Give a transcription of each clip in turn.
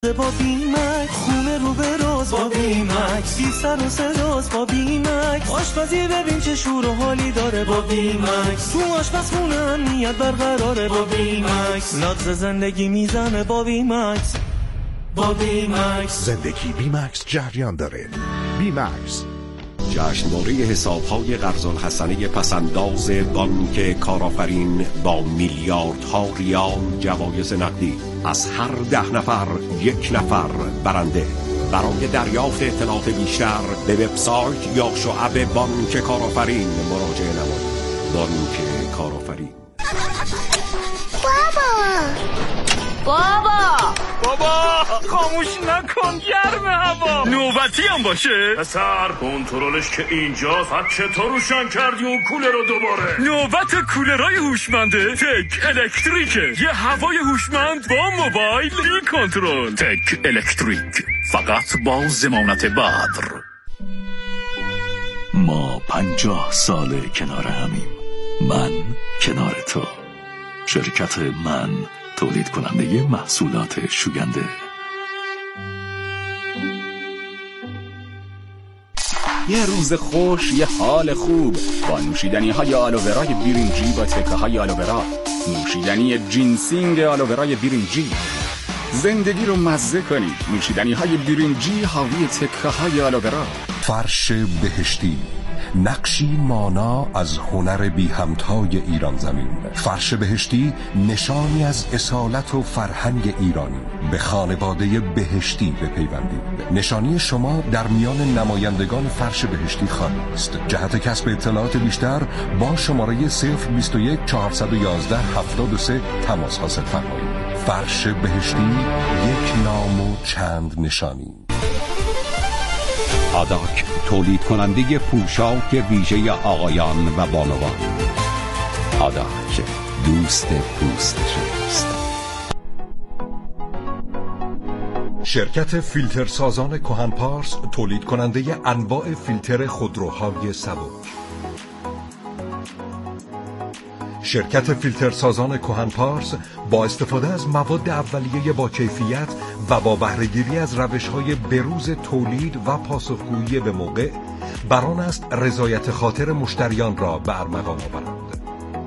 با بیمک خونه رو به روز با بیمک بی سر و صداست با بیمک آشپزی ببین چه شور و حالی داره با بیمک تو آشپزخونه امنیت برقراره با بیمک نبض زندگی میزنه با بیمکس با بیمکس زندگی بیمکس جریان داره. بیمکس جشنواره حساب‌های قرض الحسنه پسنداز بانک کارآفرین با میلیاردها ریال جوایز نقدی از هر 10 نفر 1 نفر برنده. برای دریافت اطلاعات بیشتر به وبسایت یا شعب بانک کارآفرین مراجعه نمایید. بانک کارآفرین. بابا خاموش نکن، گرم هوا. نوبتی هم باشه پسر کنترلش که اینجاست. چطور روشن کردی اون کولر رو دوباره؟ نوبت کولرای هوشمنده تک الکتریکه. یه هوای هوشمند با موبایل بی کنترل. تک الکتریک، فقط با ضمانت بدر. ما 50 سال کنار همیم. من کنار تو. شرکت من تولید کننده محصولات شوینده. یه روز خوش، یه حال خوب با نوشیدنی های آلوورای برنجی با تکه های آلوورا. نوشیدنی جینسینگ آلوورای برنجی. زندگی رو مزه کنید. نوشیدنی های برنجی حاوی تکه های آلوورا. فرش بهشتی، نقشی مانا از هنر بی همتای ایران زمین. فرش بهشتی نشانی از اصالت و فرهنگ ایرانی. به خانواده بهشتی بپیوندید. نشانی شما در میان نمایندگان فرش بهشتی خواهید است. جهت کسب اطلاعات بیشتر با شماره 021 411 73 تماس حاصل فرمایید. فرش بهشتی، یک نام و چند نشانی. آداک، تولید کننده پوشاک ویژه آقایان و بانوان. آداک، دوست پوست شماست. شرکت فیلترسازان کهن پارس، تولید کننده انواع فیلتر خودروهای سبک. شرکت فیلترسازان کهن پارس با استفاده از مواد اولیه با کیفیت و با بهره‌گیری از روش‌های بروز تولید و پاسخگویی به موقع، بران است رضایت خاطر مشتریان را به ارمغان آورند.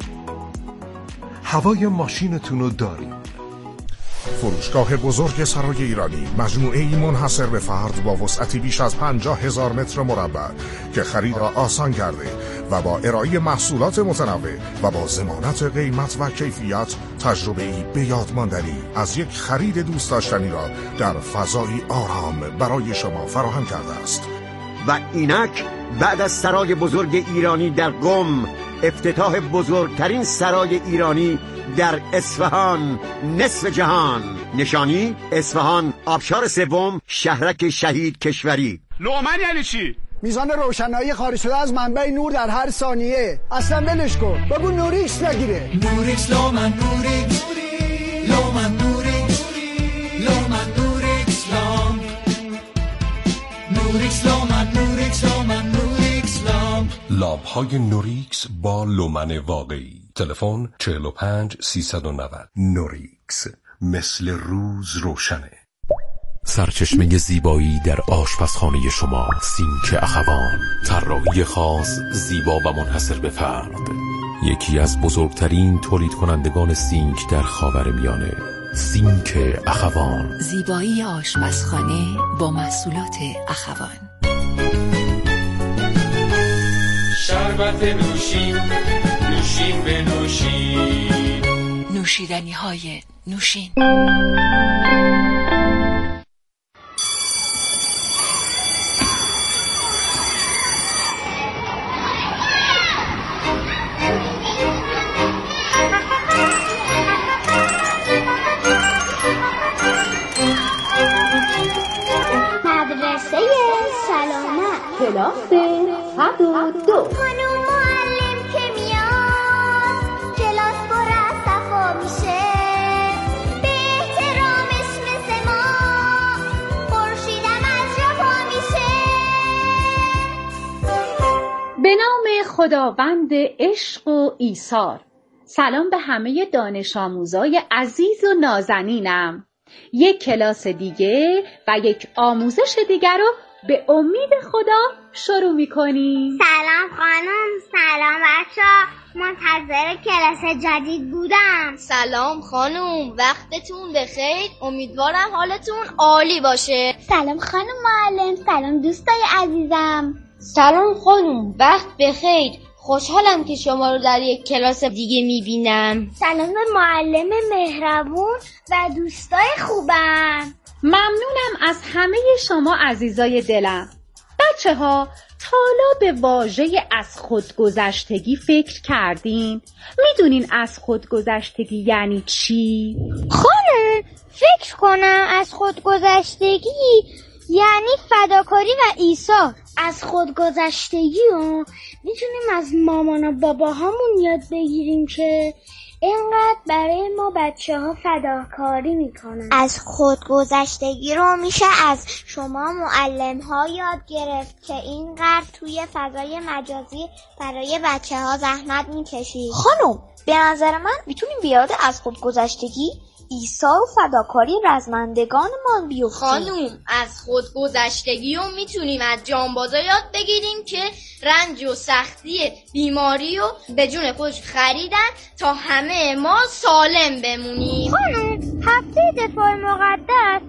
هوای ماشینتون رو دارید. فروشگاه بزرگ سرای ایرانی، مجموعه‌ای منحصر به فرد با وسعتی بیش از 50,000 متر مربع که خرید را آسان کرده و با ارائه محصولات متنوع و با ضمانت قیمت و کیفیت، تجربه‌ای به یاد ماندنی از یک خرید دوست داشتنی را در فضایی آرام برای شما فراهم کرده است. و اینک بعد از سرای بزرگ ایرانی در قم، افتتاح بزرگترین سرای ایرانی در اصفهان، نصف جهان. نشانی اصفهان، آبشار سوم، شهرک شهید کشوری. لومن یعنی چی؟ میزان روشنایی خارج شده از منبع نور در هر ثانیه. اصلا ولش کن، بگو نوریکس نگیره. نوریکس لومن نوریکس لومن نوریکس لومن نوریکس لام نوریکس لومن نوریکس لومن نوریکس لام. لامپ‌های نوریکس با لومن واقعی. تلفن 45 390. نوریکس، مثل روز روشنه. سرچشمه زیبایی در آشپزخانه شما، سینک اخوان. طراحی خاص، زیبا و منحصر به فرد. یکی از بزرگترین تولید کنندگان سینک در خاورمیانه. سینک اخوان. زیبایی آشپزخانه با محصولات اخوان. شربت نوشین، نوشین به نوشین. نوشیدنی های نوشین. مدرسه سلامت، کلاس 102. خانم معلم که میاد کلاس پر از صفا میشه. به احترام اسم ما خورشیدم از جا پا میشه. به نام خداوند عشق و ایثار. سلام به همه دانش آموزای عزیز و نازنینم. یک کلاس دیگه و یک آموزش دیگر رو به امید خدا شروع می‌کنیم. سلام خانم، سلام بچه‌ها، منتظر کلاس جدید بودم. سلام خانم، وقتتون بخیر، امیدوارم حالتون عالی باشه. سلام خانم معلم، سلام دوستای عزیزم. سلام خانم، وقت بخیر، خوشحالم که شما رو در یک کلاس دیگه میبینم. سلام به معلم مهربون و دوستای خوبم. ممنونم از همه شما عزیزای دلم. بچه ها، تا حالا به واژه از خودگذشتگی فکر کردین؟ میدونین از خودگذشتگی یعنی چی؟ خانم، فکر کنم از خودگذشتگی یعنی فداکاری و ایثار. از خودگذشتگی میتونیم از مامان و باباهامون یاد بگیریم که اینقدر برای ما بچه ها فداکاری میکنن. از خودگذشتگی رو میشه از شما معلم ها یاد گرفت که اینقدر توی فضای مجازی برای بچه ها زحمت میکشید. خانم، به نظر من میتونیم بیاد از خودگذشتگی ایثار و فداکاری رزمندگانمان بیفتیم. خانم، از خودگذشتگی رو میتونیم از جانبازا یاد بگیریم که رنج و سختی بیماری رو به جون خودش خریدن تا همه ما سالم بمونیم. خانم، هفته دفاع مقدس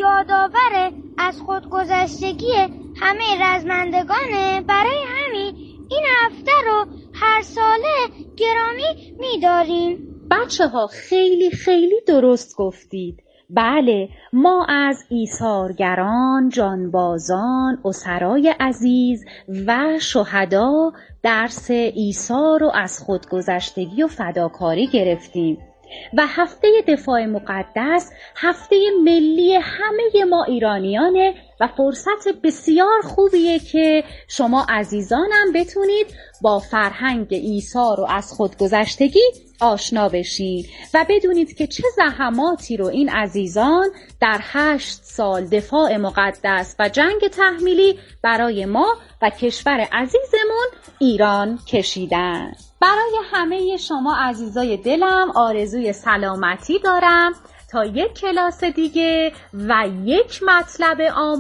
یادآور از خودگذشتگی همه رزمندگانه. برای همین این هفته رو هر ساله گرامی می‌داریم. بچه ها خیلی خیلی درست گفتید. بله، ما از ایثارگران، جانبازان، اسرای عزیز و شهدا درس ایثار و از خودگذشتگی و فداکاری گرفتیم و هفته دفاع مقدس هفته ملی همه ما ایرانیانه و فرصت بسیار خوبیه که شما عزیزانم بتونید با فرهنگ ایثار و از خودگذشتگی آشنا بشین و بدونید که چه زحماتی رو این عزیزان در 8 سال دفاع مقدس و جنگ تحمیلی برای ما و کشور عزیزمون ایران کشیدن. برای همه شما عزیزای دلم آرزوی سلامتی دارم تا یک کلاس دیگه و یک مطلب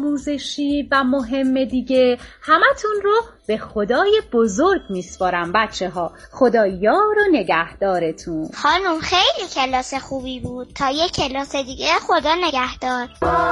آموزشی و مهم دیگه. همتون رو به خدای بزرگ میسپارم بچه ها. خدا یار و نگهدارتون. خانم، خیلی کلاس خوبی بود. تا یک کلاس دیگه خدا نگهدار.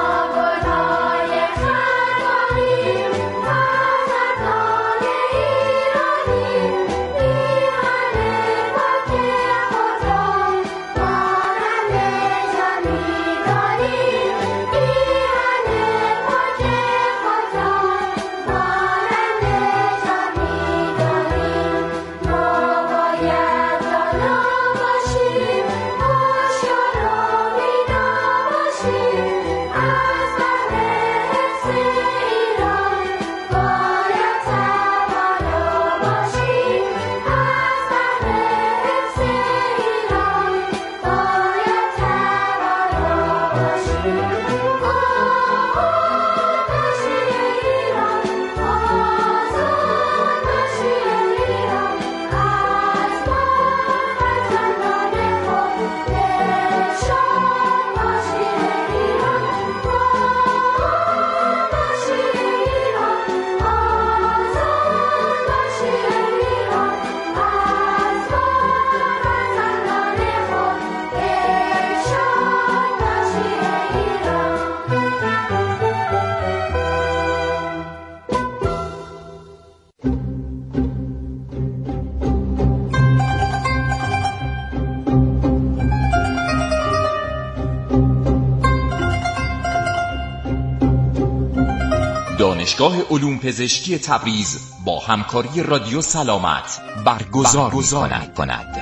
دانشگاه علوم پزشکی تبریز با همکاری رادیو سلامت برگزار می‌کند.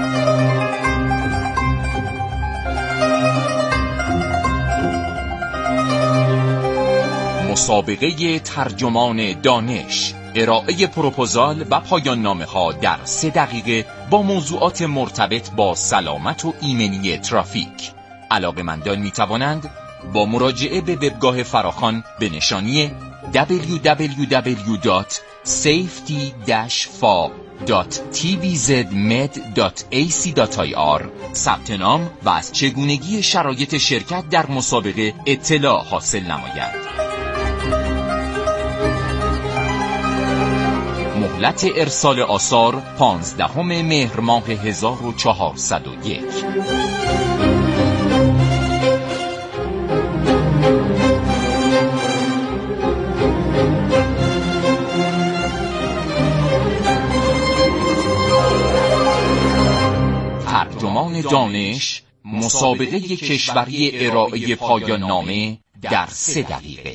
مسابقه ترجمان دانش، ارائه پروپوزال و پایان نامه‌ها در 3 دقیقه با موضوعات مرتبط با سلامت و ایمنی ترافیک. علاقه‌مندان می‌توانند با مراجعه به وبگاه فراخوان به نشانی www.safety-fa www.tvzmed.ac.ir ثبت نام و از چگونگی شرایط شرکت در مسابقه اطلاع حاصل نماید. مهلت ارسال آثار 15 مهر ماه 1401. ترجمان دانش، مسابقه کشوری ارائه پایان نامه در 3 دقیقه.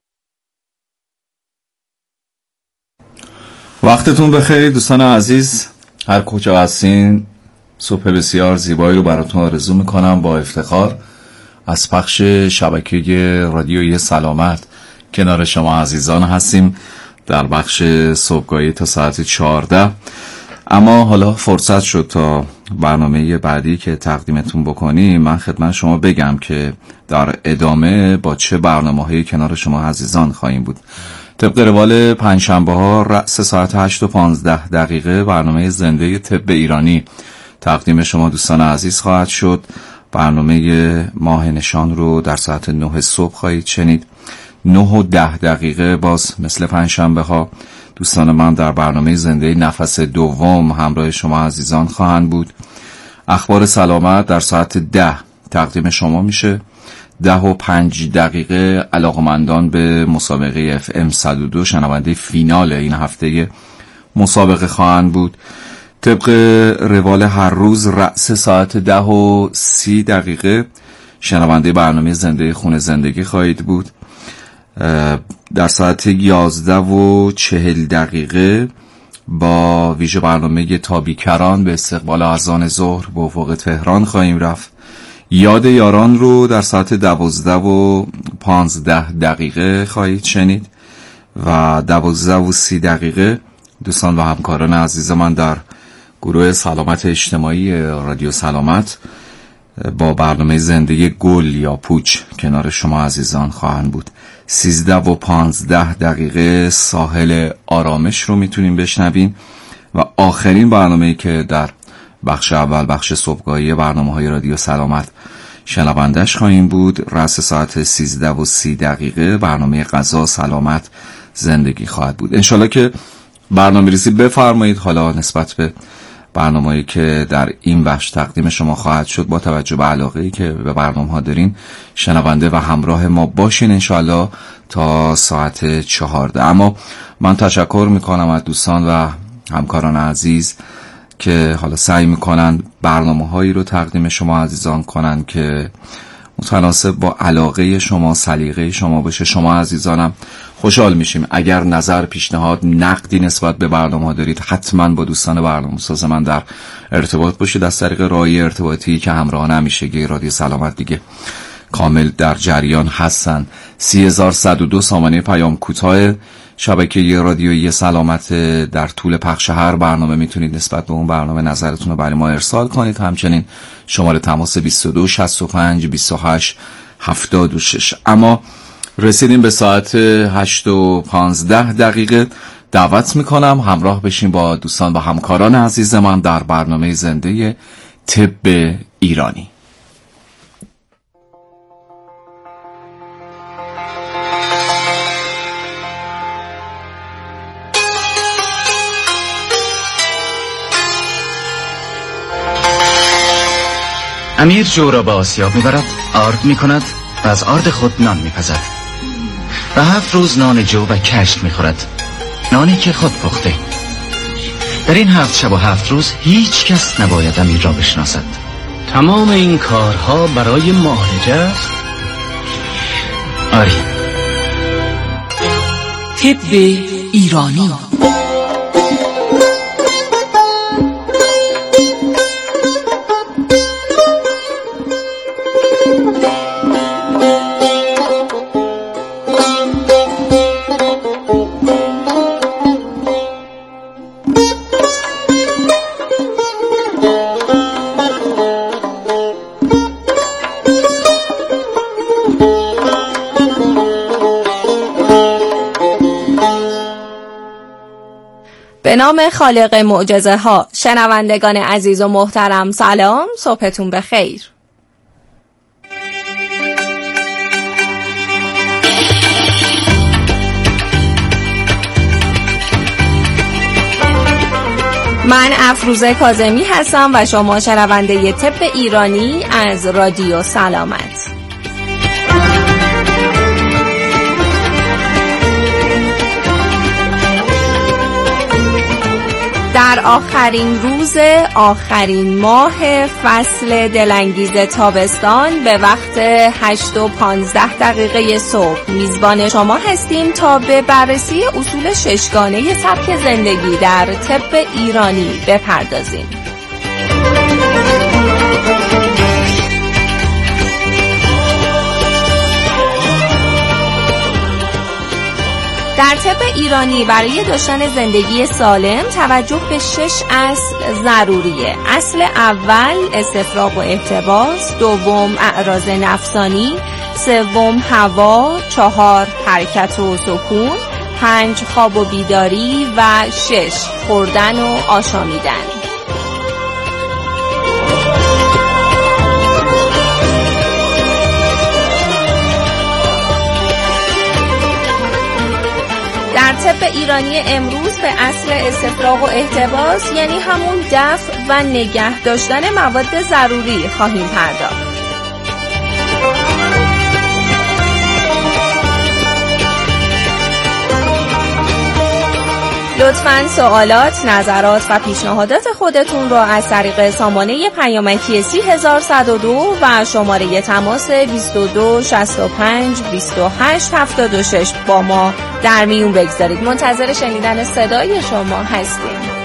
وقتتون بخیر دوستان عزیز، هر کجا هستین صبح بسیار زیبایی رو براتون آرزو میکنم. با افتخار از پخش شبکه رادیویی سلامت کنار شما عزیزان هستیم در بخش صبحگاهی تا ساعت 14. اما حالا فرصت شد تا برنامه بعدی که تقدیمتون بکنیم من خدمت شما بگم که در ادامه با چه برنامه‌هایی کنار شما عزیزان خواهیم بود. طبق روال پنجشنبه ها رأس ساعت 8:15 برنامه زنده طب ایرانی تقدیم شما دوستان عزیز خواهد شد. برنامه ماه نشان رو در ساعت 9 صبح خواهید شنید. 9:10 باز مثل پنجشنبه ها دوستان من در برنامه زنده نفس دوم همراه شما عزیزان خواهند بود. اخبار سلامت در ساعت 10 تقدیم شما میشه. 10:05 علاقمندان به مسابقه FM 102 شنونده فینال این هفته مسابقه خواهند بود. طبق روال هر روز رأس ساعت 10:30 شنونده برنامه زنده خون زندگی خواهید بود. در ساعت 11:40 با ویژه برنامه تابیکران به استقبال اذان ظهر به افق تهران خواهیم رفت. یاد یاران رو در ساعت 12:15 خواهید شنید و 12:30 دوستان و همکاران عزیز من در گروه سلامت اجتماعی رادیو سلامت با برنامه زندگی گل یا پوچ کنار شما عزیزان خواهند بود. 13:15 ساحل آرامش رو میتونیم بشنوین و آخرین برنامه‌ای که در بخش اول بخش صبحگاهی برنامه‌های رادیو سلامت شنوندش خواهیم بود رأس ساعت 13:30 برنامه غذا سلامت زندگی خواهد بود. انشالله که برنامه ریزی بفرمایید. حالا نسبت به برنامه‌ای که در این بخش تقدیم شما خواهد شد با توجه به علاقه‌ای که به برنامه‌ها دارین شنونده و همراه ما باشین انشالله تا ساعت 14. اما من تشکر میکنم از دوستان و همکاران عزیز که حالا سعی میکنن برنامه‌هایی رو تقدیم شما عزیزان کنن که متناسب با علاقه شما سلیقه شما باشه. شما عزیزانم خوشحال میشیم اگر نظر، پیشنهاد، نقدی نسبت به برنامه‌ها دارید حتما با دوستان برنامه‌ساز من در ارتباط باشید از طریق راهی ارتباطی که همراه همیشگی رادیو سلامت دیگه کامل در جریان هستن. 3102 سامانه پیام کوتاه شبکه رادیویی سلامت. در طول پخش هر برنامه میتونید نسبت به اون برنامه نظرتون رو برای ما ارسال کنید. همچنین شماره تماس 22 65 28 76. اما رسیدیم به ساعت 8:15. دعوت میکنم همراه بشیم با دوستان و همکاران عزیز من در برنامه زنده طب ایرانی. امیر جو را به آسیاب میبرد، آرد میکند و از آرد خود نان میپزد و 7 روز نان جو و کشت میخورد، نانی که خود پخته. در این 7 شب و 7 روز هیچ کس نباید امیر را بشناسد. تمام این کارها برای معالجه است؟ آری. طب ایرانی. به نام خالق معجزه ها. شنوندگان عزیز و محترم سلام، صبحتون بخیر. من افروزه کاظمی هستم و شما شنونده طب ایرانی از رادیو سلامت. در آخرین روز آخرین ماه فصل دلانگیز تابستان به وقت 8:15 صبح میزبان شما هستیم تا به بررسی اصول 6گانه سبک زندگی در طب ایرانی بپردازیم. در طب ایرانی برای داشتن زندگی سالم توجه به 6 اصل ضروریه. اصل اول استفراغ و احتباس، دوم اعراض نفسانی، سوم هوا، 4 حرکت و سکون، 5 خواب و بیداری و 6 خوردن و آشامیدن. در طب ایرانی امروز به اصل استفراغ و احتباس یعنی همون دفع و نگه داشتن مواد ضروری خواهیم پرداخت. لطفاً سوالات، نظرات و پیشنهادات خودتون رو از طریق سامانه پیامکی 30102 و شماره تماس 22 65 28 76 با ما در میون بگذارید. منتظر شنیدن صدای شما هستیم.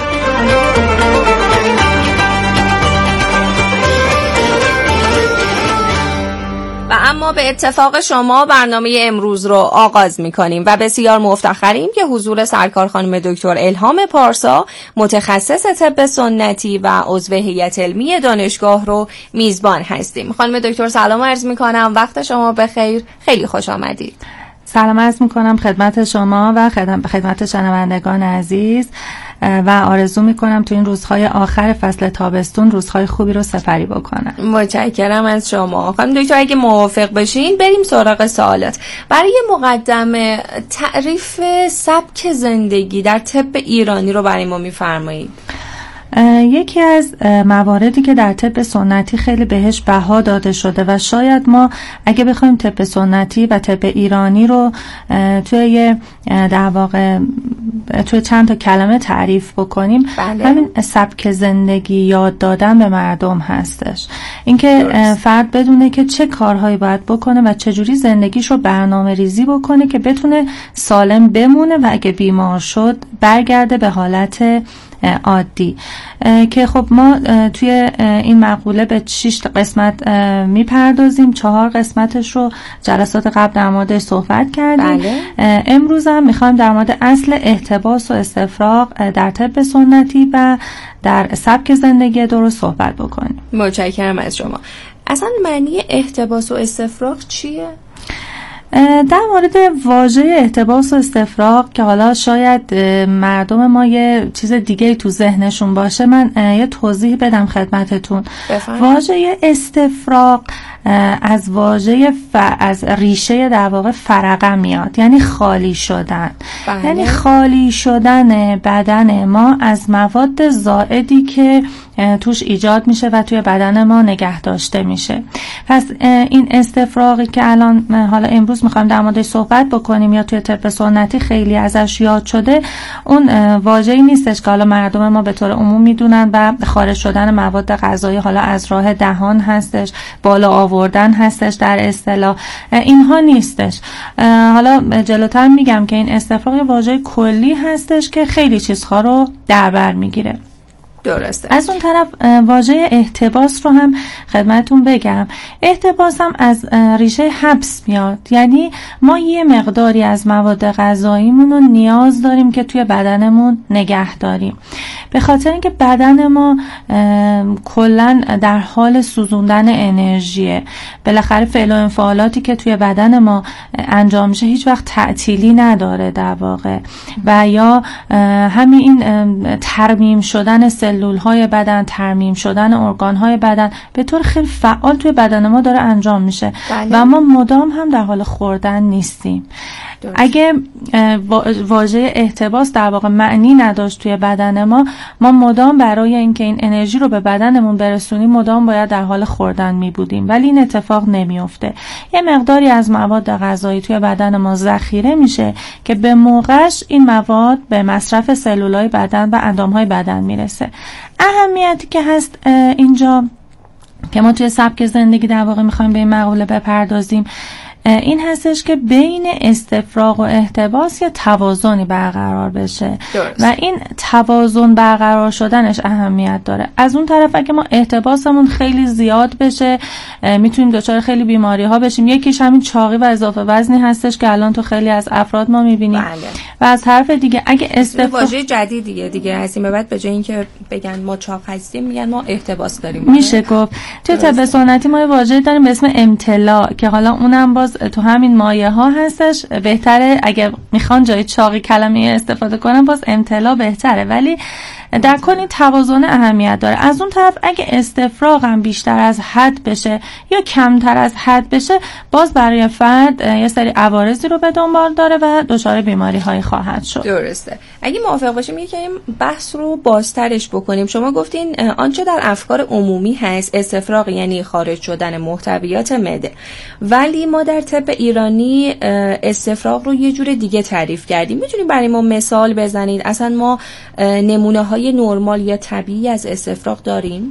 و اما به اتفاق شما برنامه امروز رو آغاز می‌کنیم و بسیار مفتخریم که حضور سرکار خانم دکتر الهام پارسا، متخصص طب سنتی و عضو هیئت علمی دانشگاه رو میزبان هستیم. خانم دکتر سلام عرض می‌کنم، وقت شما بخیر، خیلی خوش آمدید. سلام عرض می‌کنم خدمت شما و خدمت شنوندگان عزیز و آرزو میکنم تو این روزهای آخر فصل تابستون روزهای خوبی رو سپری بکنم. متشکرم از شما. خانم دکتر اگه موافق بشین بریم سراغ سوالات. برای مقدمه تعریف سبک زندگی در طب ایرانی رو برای ما میفرمایید؟ یکی از مواردی که در طب سنتی خیلی بهش بها داده شده و شاید ما اگه بخوایم طب سنتی و طب ایرانی رو توی در واقع توی چند تا کلمه تعریف بکنیم، همین سبک زندگی یاد دادن به مردم هستش. اینکه فرد بدونه که چه کارهایی باید بکنه و چجوری زندگیش رو برنامه ریزی بکنه که بتونه سالم بمونه و اگه بیمار شد برگرده به حالت عادی. که خب ما توی این مقوله به 6 قسمت میپردازیم. 4 قسمتش رو جلسات قبل در موردش صحبت کردیم. امروز هم میخوایم در مورد اصل احتباس و استفراغ در طب سنتی و در سبک زندگی درست صحبت بکنیم. متشکرم از شما. اصلا معنی احتباس و استفراغ چیه؟ در مورد واژه احتباس و استفراغ که حالا شاید مردم ما یه چیز دیگه تو ذهنشون باشه، من یه توضیح بدم خدمتتون. واژه استفراغ از واژه از ریشه در واقع فرقه میاد، یعنی خالی شدن. یعنی خالی شدن بدن ما از مواد زائدی که توش ایجاد میشه و توی بدن ما نگه داشته میشه. پس این استفراغی که الان حالا امروز میخوایم در موردش صحبت بکنیم یا توی طب سنتی خیلی ازش یاد شده، اون واژه‌ای نیستش که حالا مردم ما به طور عموم میدونن و خارج شدن مواد غذایی حالا از راه دهان هستش، بالا آوردن هستش در اصطلاح، اینها نیستش. حالا جلوتر میگم که این استفراغ واژه کلی هستش که خیلی چیزها رو در بر میگیره. درسته. از اون طرف واژه احتباس رو هم خدمتون بگم. احتباس هم از ریشه حبس میاد، یعنی ما یه مقداری از مواد غذاییمون رو نیاز داریم که توی بدنمون نگه داریم. به خاطر اینکه بدن ما کلا در حال سوزوندن انرژیه. بالاخره فعل و انفعالاتی که توی بدن ما انجام میشه هیچ وقت تعطیلی نداره در واقع، و یا همین این ترمیم شدن سلول‌های بدن، ترمیم شدن ارگان‌های بدن به طور خیلی فعال توی بدن ما داره انجام میشه و ما مدام هم در حال خوردن نیستیم. اگه واژه احتباس در واقع معنی نداشت توی بدن ما مدام برای اینکه این انرژی رو به بدنمون برسونیم مدام باید در حال خوردن می بودیم، ولی این اتفاق نمیفته. یه مقداری از مواد غذایی توی بدن ما ذخیره میشه که به موقعش این مواد به مصرف سلولای بدن و اندامهای بدن میرسه. اهمیتی که هست اینجا که ما توی سبک زندگی در واقع میخوایم به این مقوله بپردازیم این هستش که بین استفراغ و احتباس یا توازنی برقرار بشه درست. و این توازن برقرار شدنش اهمیت داره. از اون طرف اگه ما احتباسمون خیلی زیاد بشه میتونیم دچار خیلی بیماری ها بشیم. یکیش همین چاقی و اضافه وزنی هستش که الان تو خیلی از افراد ما میبینیم. و از طرف دیگه اگه استفراغ واژه جدیدیه دیگه هستیم به بعد به جای اینکه بگن ما چاق هستیم میگن ما احتباس داریم. میشه گفت تو طب سنتی ما یه واژه داریم به اسم امتلاع که حالا اونم باز تو همین مایه ها هستش. بهتره اگه میخوان جای چاقی کلمه استفاده کنن باز امتلاع بهتره، ولی در کل این توازن اهمیت داره. از اون طرف اگه استفراغ هم بیشتر از حد بشه یا کمتر از حد بشه باز برای فرد یه سری عوارضی رو به دنبال داره و دچار بیماری هایی خواهد شد. درسته. اگه موافق باشیم یکم بحث رو بازترش بکنیم. شما گفتین آنچه در افکار عمومی هست استفراغ یعنی خارج شدن محتویات معده، ولی ما در طب ایرانی استفراغ رو یه جور دیگه تعریف کردیم. میتونید برای ما مثال بزنید؟ اصلا ما نمونه های نرمال یا طبیعی از استفراغ داریم؟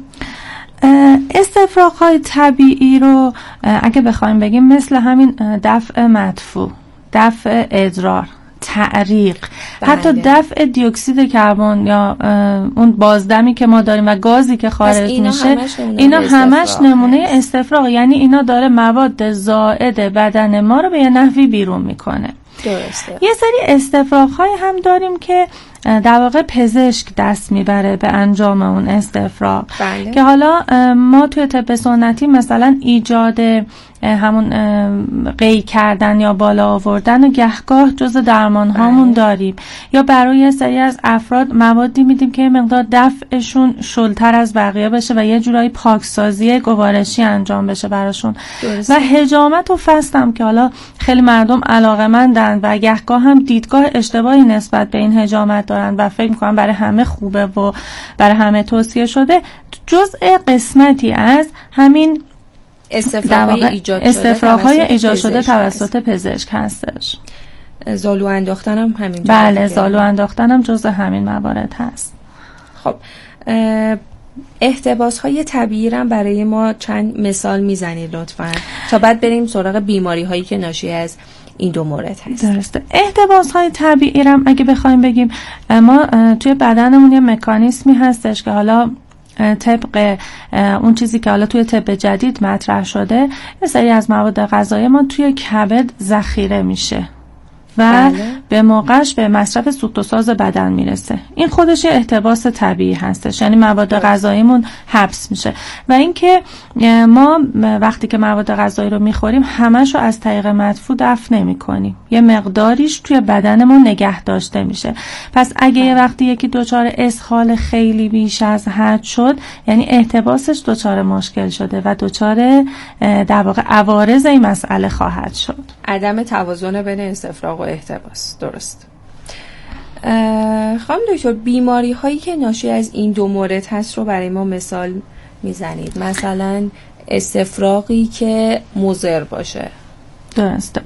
استفراغ های طبیعی رو اگه بخوایم بگیم مثل همین دفع مدفوع، دفع ادرار، تعریق، حتی دفع دیوکسید کربن یا اون بازدمی که ما داریم و گازی که خارج میشه اینا همش نمونه استفراغ. یعنی اینا داره مواد زائد بدن ما رو به یه نحوی بیرون میکنه. درسته. یه سری استفراغ های هم داریم که در واقع پزشک دست میبره به انجام اون استفراغ که حالا ما توی طب سنتی مثلا ایجاد همون قی کردن یا بالا آوردن و گهگاه جز درمان هامون داریم، یا برای یه سری از افراد موادی میدیم که مقدار دفعشون شلتر از بقیه بشه و یه جورایی پاکسازی گوارشی انجام بشه براشون. و حجامت و فست هم که حالا خیلی مردم علاقه‌مندن و گهگاه هم دیدگاه اشتباهی نسبت به این حجامت دارن و فکر می‌کنن برای همه خوبه و برای همه توصیه شده، جزء قسمتی از همین استفراغ‌های ایجاد شده توسط پزشک هستش. زالو انداختن هم همین. بله، زالو انداختن هم جزء همین موارد هست. خب احتباس‌های طبیعی هم برای ما چند مثال میزنید لطفاً تا بعد بریم سراغ بیماری‌هایی که ناشی از این دو مورد هست. درسته. احتباس‌های طبیعی هم اگه بخوایم بگیم ما توی بدنمون یه مکانیزمی هستش که حالا طبق اون چیزی که حالا توی طب جدید مطرح شده یه سری از مواد غذایی ما توی کبد ذخیره میشه و به موقعش به مصرف سوخت و ساز بدن میرسه. این خودش یه احتباس طبیعی هستش، یعنی مواد غذاییمون حبس میشه. و اینکه ما وقتی که مواد غذایی رو میخوریم همش رو از طریق مدفوع دفع نمی‌کنیم، یه مقداریش توی بدنمون نگه داشته میشه. پس اگه یه وقتی یکی دچار اسهال خیلی بیش از حد شد یعنی احتباسش دچار مشکل شده و دچار در واقع عوارض این مسئله خواهد شد. عدم توازن بین استفراغ و احتباس. درست. خانم دکتر بیماری هایی که ناشی از این دو مورد هست رو برای ما مثال میزنید؟ مثلا استفراغی که مضر باشه. درسته.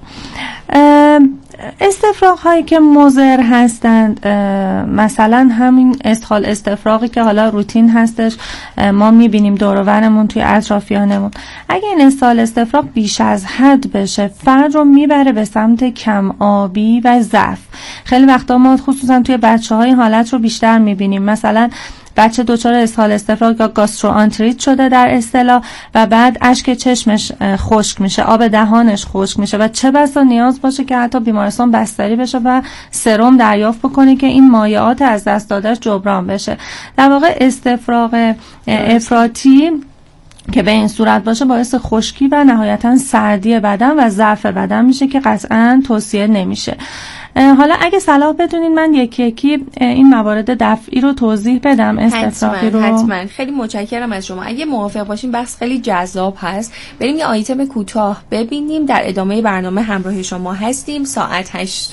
استفراغ هایی که مضر هستند مثلا همین اسهال استفراغی که حالا روتین هستش ما میبینیم دور و برمون توی اطرافیانمون. اگه این اسهال استفراغ بیش از حد بشه فرد رو میبره به سمت کم آبی و ضعف. خیلی وقتا ما خصوصا توی بچه‌ها این حالت رو بیشتر میبینیم. مثلا بچه دچار اسهال استفراغ یا گاستروآنتریت شده در اصطلاح و بعد اشک چشمش خشک میشه، آب دهانش خشک میشه و چه بسا نیاز باشه که حتی بیمارستان بستری بشه و سرم دریافت بکنه که این مایعات از دست دادهش جبران بشه. در واقع استفراغ افراطی که به این صورت باشه باعث خشکی و نهایتا سردی بدن و ضعف بدن میشه که قطعا توصیه نمیشه. حالا اگه صلاح بدونین من یکی یکی این موارد دفعی رو توضیح بدم استفراغی رو. حتما خیلی متشکرم از شما. اگه موافق باشین بحث خیلی جذاب هست، بریم یه آیتم کوتاه ببینیم، در ادامه برنامه همراه شما هستیم. ساعت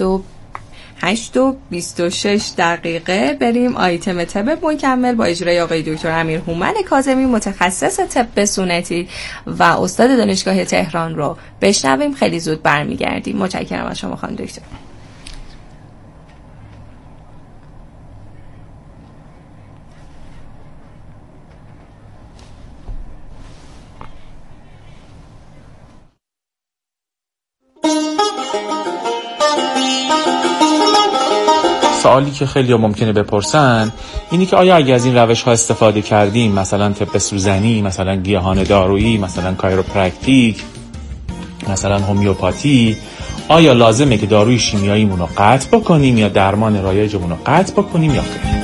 8:26 بریم آیتم طب مکمل با اجرای آقای دکتر امیر هومن کاظمی متخصص طب سنتی و استاد دانشگاه تهران رو بشنویم. خیلی زود برمیگردیم. متشکرم از شما خانم دکتر. سوالی که خیلی ممکنه بپرسن اینی که آیا اگه از این روش ها استفاده کردیم، مثلا طب سوزنی، مثلا گیاهان دارویی، مثلا کایروپرکتیک، مثلا هومیوپاتی، آیا لازمه که داروی شیمیاییمون رو قطع بکنیم یا درمان رایجمون رو قطع بکنیم یا خیر؟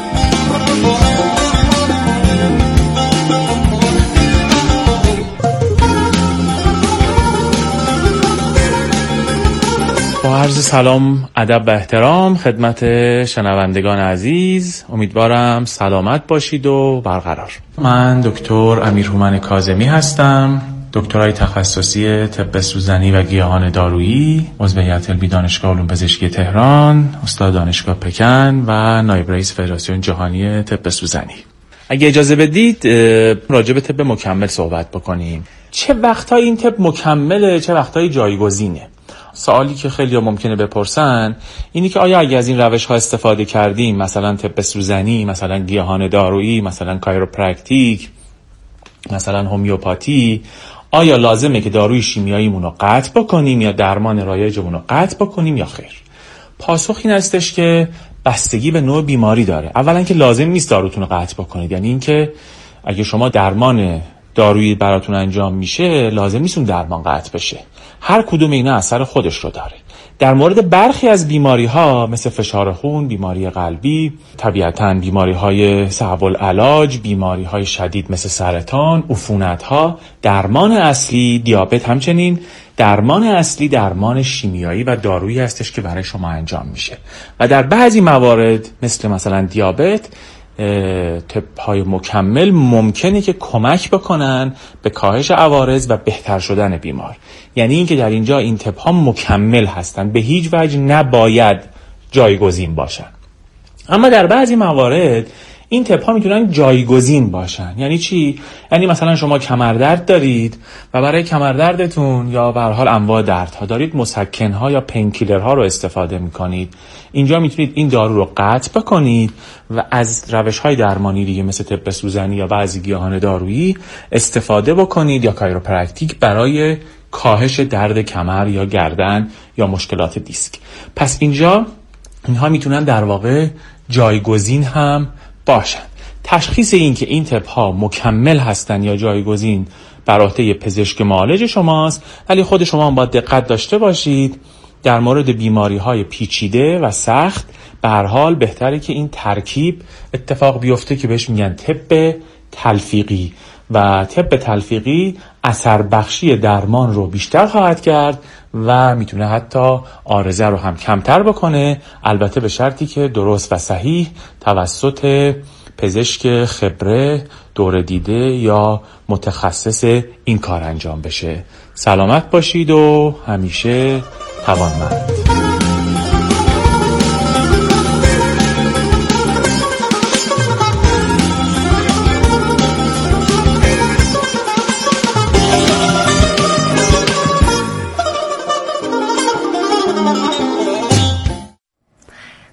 با عرض سلام، ادب و احترام خدمت شنوندگان عزیز، امیدوارم سلامت باشید و برقرار. من دکتر امیر هومن کاظمی هستم، دکترای تخصصی طب سوزنی و گیاهان دارویی، عضو هیئت علمی دانشگاه علوم پزشکی تهران، استاد دانشگاه پکن و نایب رئیس فدراسیون جهانی طب سوزنی. اگه اجازه بدید راجع به طب مکمل صحبت بکنیم. چه وقتایی این طب مکمله، چه وقتایی جایگزینه؟ سوالی که خیلی ممکنه بپرسن اینی که آیا اگه از این روش ها استفاده کردیم، مثلا طب سوزنی، مثلا گیاهان دارویی، مثلا کایروپرکتیک، مثلا هومیوپاتی، آیا لازمه که داروی شیمیاییمون رو قطع بکنیم یا درمان رایجمون رو قطع بکنیم یا خیر؟ پاسخ این هستش که بستگی به نوع بیماری داره. اولا که لازم نیست داروتون رو قطع بکنید، یعنی اینکه اگه شما درمان دارویی براتون انجام میشه لازم نیست اون درمان قطع بشه. هر کدوم اینا اثر خودش رو داره. در مورد برخی از بیماری ها مثل فشار خون، بیماری قلبی، طبیعتاً بیماری های صعب العلاج، بیماری های شدید مثل سرطان، عفونت ها، درمان اصلی، دیابت همچنین درمان اصلی درمان شیمیایی و دارویی هستش که برای شما انجام میشه. و در بعضی موارد مثلا دیابت، طب‌های مکمل ممکنه که کمک بکنن به کاهش عوارض و بهتر شدن بیمار. یعنی اینکه در اینجا این طب‌ها مکمل هستن، به هیچ وجه نباید جایگزین باشن. اما در بعضی موارد این طب‌ها میتونن جایگزین باشن. یعنی چی؟ یعنی مثلا شما کمردرد دارید و برای کمردردتون یا به هر حال انواع دردها دارید مسکن‌ها یا پینکیلرها رو استفاده میکنید. اینجا میتونید این دارو رو قطع بکنید و از روش‌های درمانی دیگه مثل طب سوزنی یا بعضی گیاهان دارویی استفاده بکنید یا کایروپرکتیک برای کاهش درد کمر یا گردن یا مشکلات دیسک. پس اینجا اینها میتونن در واقع جایگزین هم باشن. تشخیص این که این طب‌ها مکمل هستن یا جایگزین بر عهده پزشک معالج شماست، ولی خود شما هم باید دقت داشته باشید در مورد بیماری‌های پیچیده و سخت. به هر حال بهتره که این ترکیب اتفاق بیفته که بهش میگن طب تلفیقی و طب تلفیقی اثر بخشی درمان رو بیشتر خواهد کرد و میتونه حتی عارضه رو هم کمتر بکنه، البته به شرطی که درست و صحیح توسط پزشک خبره، دوره دیده یا متخصص این کار انجام بشه. سلامت باشید و همیشه توانمند.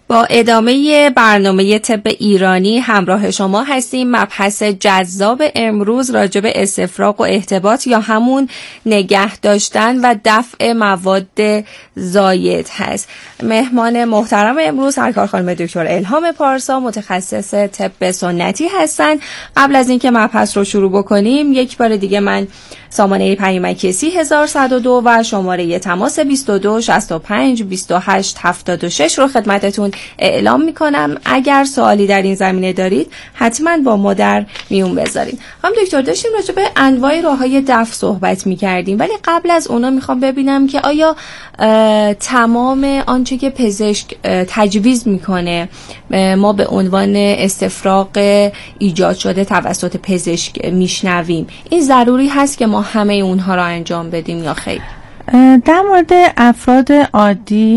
با ادامه برنامه طب ایرانی همراه شما هستیم. مبحث جذاب امروز راجع به استفراغ و احتباط یا همون نگه داشتن و دفع مواد زاید هست. مهمان محترم امروز سرکار خانم دکتر الهام پارسا، متخصص طب سنتی هستن. قبل از اینکه مبحث رو شروع بکنیم یک بار دیگه من سامانه پیامکی 30102 و شماره تماس 22 65 28 76 رو خدمتتون اعلام میکنم. اگر سوالی در این زمینه دارید حتما با ما در میون بذارید. خانم دکتر داشتیم راجع به انواع راههای دفع صحبت میکردیم، ولی قبل از اونا میخوام ببینم که آیا تمام آنچه که پزشک تجویز میکنه ما به عنوان استفراغ ایجاد شده توسط پزشک میشنویم، این ضروری هست که ما همه اونها را انجام بدیم یا خیر؟ در مورد افراد عادی